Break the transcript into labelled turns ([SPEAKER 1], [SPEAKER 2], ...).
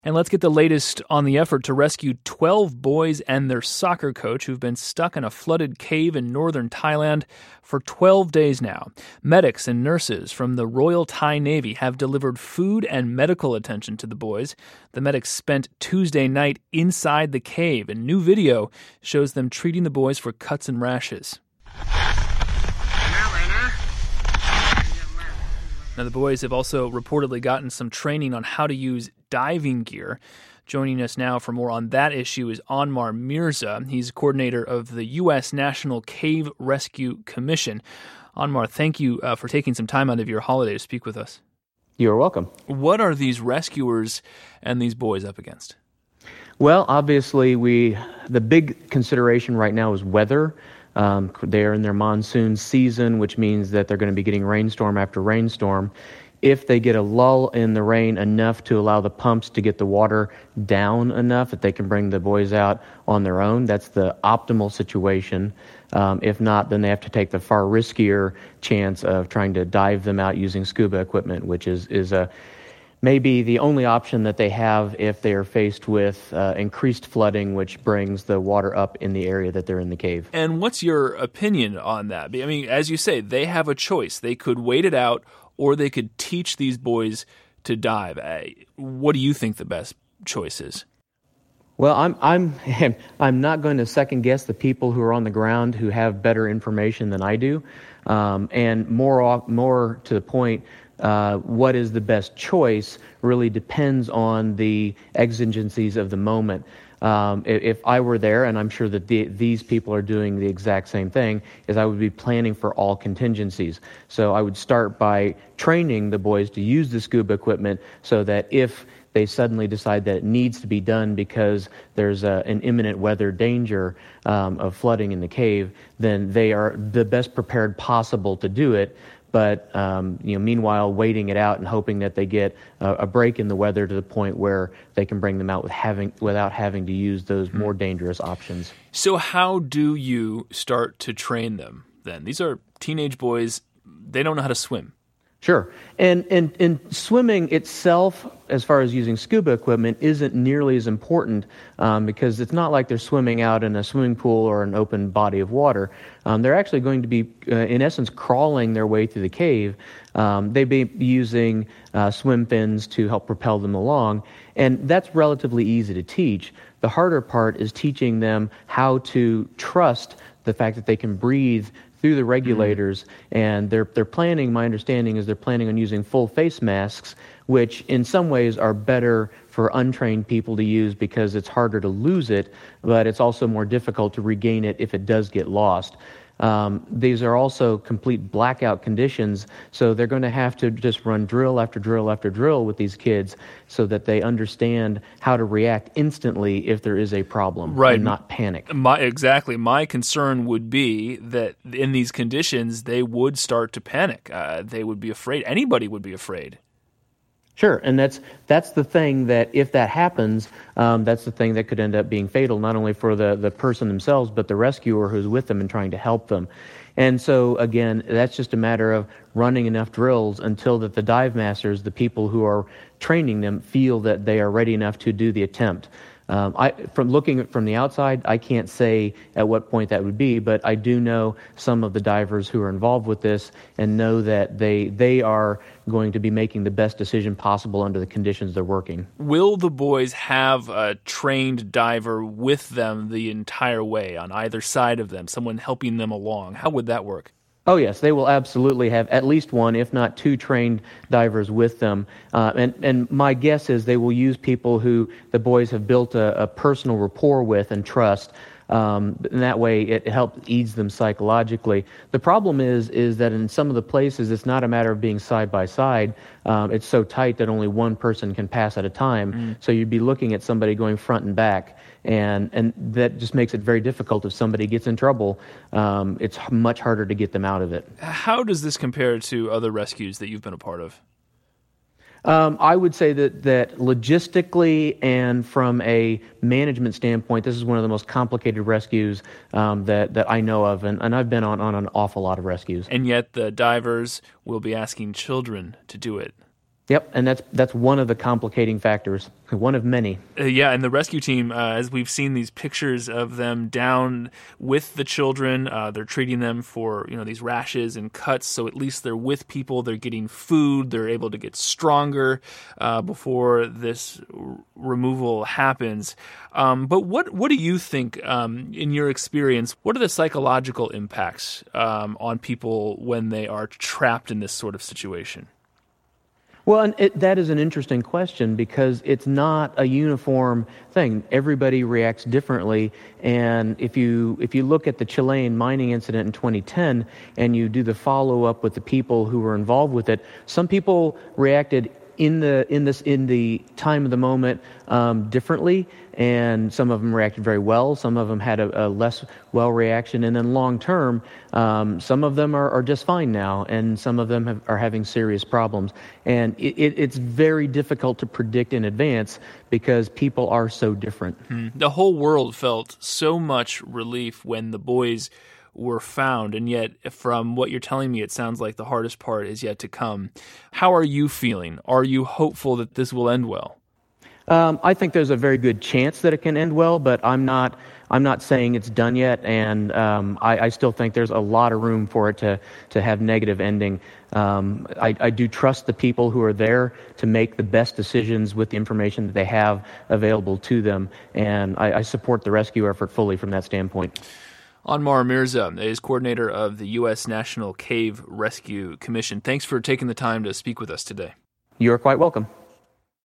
[SPEAKER 1] And let's get the latest on the effort to rescue 12 boys and their soccer coach who've been stuck in a flooded cave in northern Thailand for 12 days now. Medics and nurses from the Royal Thai Navy have delivered food and medical attention to the boys. The medics spent Tuesday night inside the cave, and new video shows them treating the boys for cuts and rashes. Now, the boys have also reportedly gotten some training on how to use diving gear. Joining us now for more on that issue is Anmar Mirza. He's coordinator of the U.S. National Cave Rescue Commission. Anmar, thank you for taking some time out of your holiday to speak with us.
[SPEAKER 2] You're welcome.
[SPEAKER 1] What are these rescuers and these boys up against?
[SPEAKER 2] Well, obviously, the big consideration right now is weather. They're in their monsoon season, which means that they're going to be getting rainstorm after rainstorm. If they get a lull in the rain enough to allow the pumps to get the water down enough that they can bring the boys out on their own, that's the optimal situation. If not, then they have to take the far riskier chance of trying to dive them out using scuba equipment, which is maybe the only option that they have if they are faced with increased flooding, which brings the water up in the area that they're in the cave.
[SPEAKER 1] And what's your opinion on that? I mean, as you say, they have a choice. They could wait it out, or they could teach these boys to dive. What do you think the best choice is?
[SPEAKER 2] Well, I'm not going to second guess the people who are on the ground who have better information than I do, and more to the point. What is the best choice really depends on the exigencies of the moment. If I were there, and I'm sure that these people are doing the exact same thing, is I would be planning for all contingencies. So I would start by training the boys to use the scuba equipment so that if they suddenly decide that it needs to be done because there's an imminent weather danger of flooding in the cave, then they are the best prepared possible to do it. But meanwhile, waiting it out and hoping that they get a break in the weather to the point where they can bring them out without having to use those more dangerous options.
[SPEAKER 1] So how do you start to train them then? These are teenage boys. They don't know how to swim.
[SPEAKER 2] Sure. And swimming itself, as far as using scuba equipment, isn't nearly as important because it's not like they're swimming out in a swimming pool or an open body of water. They're actually going to be, in essence, crawling their way through the cave. They'd be using swim fins to help propel them along, and that's relatively easy to teach. The harder part is teaching them how to trust the fact that they can breathe through the regulators, and they're planning, my understanding is they're planning on using full face masks, which in some ways are better for untrained people to use because it's harder to lose it, but it's also more difficult to regain it if it does get lost. These are also complete blackout conditions, so they're going to have to just run drill after drill after drill with these kids so that they understand how to react instantly if there is a problem,
[SPEAKER 1] right,
[SPEAKER 2] and not panic.
[SPEAKER 1] Exactly. My concern would be that in these conditions, they would start to panic. They would be afraid. Anybody would be afraid.
[SPEAKER 2] Sure, and that's the thing that if that happens, that's the thing that could end up being fatal, not only for the person themselves, but the rescuer who's with them and trying to help them. And so, again, that's just a matter of running enough drills until that the dive masters, the people who are training them, feel that they are ready enough to do the attempt. From looking from the outside, I can't say at what point that would be, but I do know some of the divers who are involved with this and know that they are going to be making the best decision possible under the conditions they're working.
[SPEAKER 1] Will the boys have a trained diver with them the entire way on either side of them, someone helping them along? How would that work?
[SPEAKER 2] Oh, yes, they will absolutely have at least one, if not two, trained divers with them. And my guess is they will use people who the boys have built a personal rapport with and trust. And that way it helps ease them psychologically. The problem is that in some of the places it's not a matter of being side by side. It's so tight that only one person can pass at a time. So you'd be looking at somebody going front and back. And that just makes it very difficult. If somebody gets in trouble, it's much harder to get them out of it.
[SPEAKER 1] How does this compare to other rescues that you've been a part of?
[SPEAKER 2] I would say that logistically and from a management standpoint, this is one of the most complicated rescues that I know of, and I've been on an awful lot of rescues.
[SPEAKER 1] And yet the divers will be asking children to do it.
[SPEAKER 2] Yep, and that's one of the complicating factors, one of many.
[SPEAKER 1] Yeah, and the rescue team, as we've seen these pictures of them down with the children, they're treating them for these rashes and cuts. So at least they're with people, they're getting food, they're able to get stronger before this removal happens. But what do you think, in your experience, what are the psychological impacts on people when they are trapped in this sort of situation?
[SPEAKER 2] Well, and that is an interesting question because it's not a uniform thing. Everybody reacts differently, and if you look at the Chilean mining incident in 2010 and you do the follow-up with the people who were involved with it, some people reacted in the time of the moment differently, and some of them reacted very well. Some of them had a less well reaction, and then long term, some of them are just fine now, and some of them are having serious problems. And it's very difficult to predict in advance because people are so different.
[SPEAKER 1] The whole world felt so much relief when the boys were found, and yet from what you're telling me, it sounds like the hardest part is yet to come. How are you feeling? Are you hopeful that this will end well?
[SPEAKER 2] I think there's a very good chance that it can end well, but I'm not saying it's done yet, and I still think there's a lot of room for it to have negative ending. I do trust the people who are there to make the best decisions with the information that they have available to them, and I support the rescue effort fully from that standpoint.
[SPEAKER 1] Anmar Mirza is coordinator of the U.S. National Cave Rescue Commission. Thanks for taking the time to speak with us today.
[SPEAKER 2] You're quite welcome.